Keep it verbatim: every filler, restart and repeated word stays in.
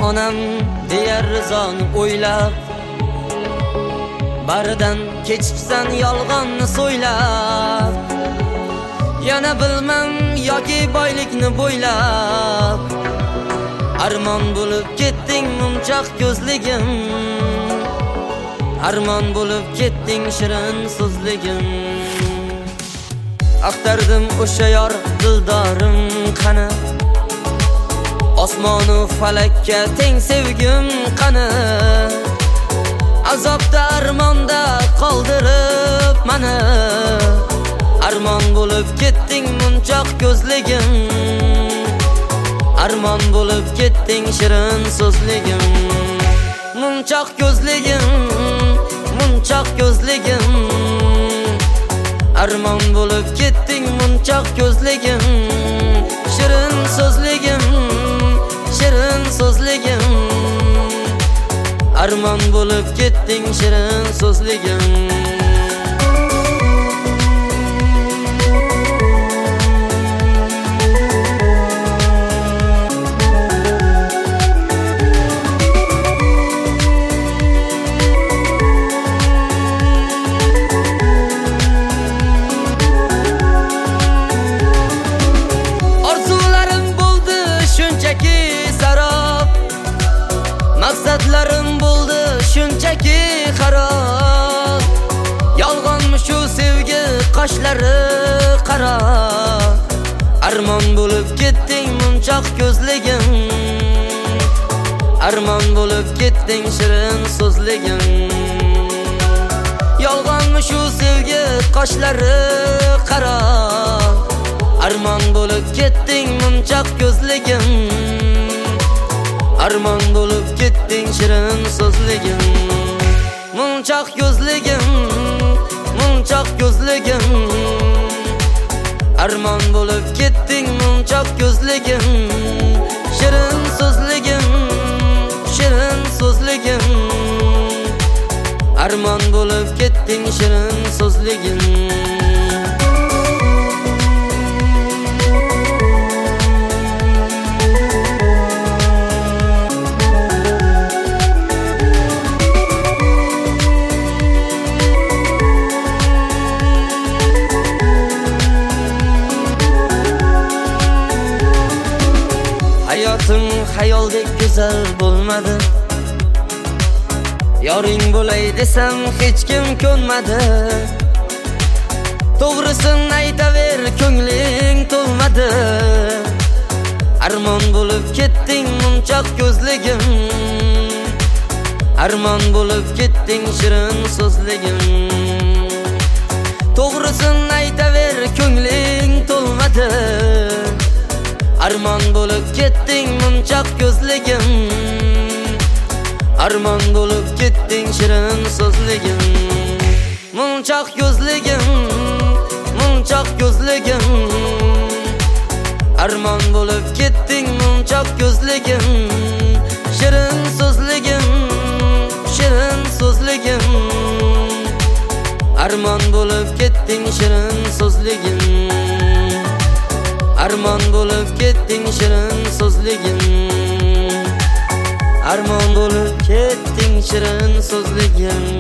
onam deyar rizoni o'ylab, baridan kechiksan yolg'onni so'ylab, yana bilmam yoki boylikni bo'ylab, armon bo'lib ketding mumchoq ko'zligim, armon bo'lib ketding shirin so'zligim. Axtardim o'sha yor dildorim qani, osmonu falakka teng sevgim qani, azobda armonda qoldirib mani, armon bo'lib ketding munchoq ko'zligim, armon bo'lib ketding shirin so'zligim. Munchoq ko'zligim, munchoq ko'zligim, armon bo'lib ketding munchoq ko'zligim, shirin so'zligim, shirin so'zligim, armon bo'lib ketding shirin so'zligim. Maqsadlarim bo'ldi shunchaki xarob, yolg'onmi shu sevgi qoshlari qaro, armon bo'lib ketding munchoq ko'zligim, armon bo'lib ketding shirin so'zligim. Yolg'onmi shu sevgi qoshlari qaro, armon bo'lib ketding munchoq ko'zligim, armon bo'lib ketding shirin so'zligim. Munchoq ko'zligim, munchoq ko'zligim, armon bo'lib ketding munchoq ko'zligim, shirin so'zligim, shirin so'zligim, armon bo'lib ketding shirin so'zligim. Hayotim xayoldek go'zal bo'lmadi, yoring bo'lay desam hech kim ko'nmadi, to'g'risini aytaver ko'ngling to'lmadi, armon bo'lib ketding munchoq ko'zligim, armon bo'lib ketding shirin so'zligim. To'g'risini aytaver ko'ngling to'lmadi, armon bo'lib ketding munchoq ko'zligim, armon bo'lib ketding shirin so'zligim. Munchoq ko'zligim, munchoq ko'zligim, armon bo'lib ketding munchoq ko'zligim, shirin so'zligim, shirin so'zligim, armon bo'lib ketding shirin so'zligim, armon bo'lib ketding shirin so'zligim, armon bo'lib ketding shirin so'zligim.